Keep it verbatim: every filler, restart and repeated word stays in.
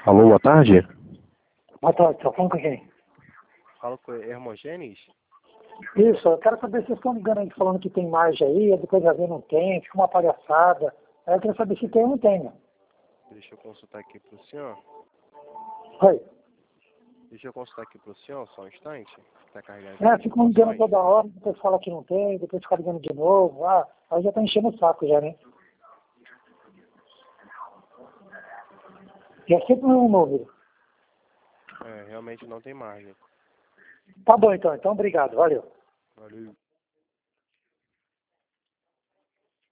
Alô, boa tarde. Boa tarde, tá falando com quem? Fala com o Hermogênis. Isso, eu quero saber se vocês estão ligando aí falando que tem margem aí, depois já vê não tem, fica uma palhaçada. Aí eu quero saber se tem ou não tem, né? Deixa eu consultar aqui pro senhor. Oi. Deixa eu consultar aqui pro senhor, só um instante. Tá carregando É, as fica me ligando informações. toda hora, depois fala que não tem, depois fica ligando de novo. Ah, aí já tá enchendo o saco já, né? E é sempre o mesmo número. É, realmente não tem margem. Tá bom então, então obrigado, valeu. Valeu.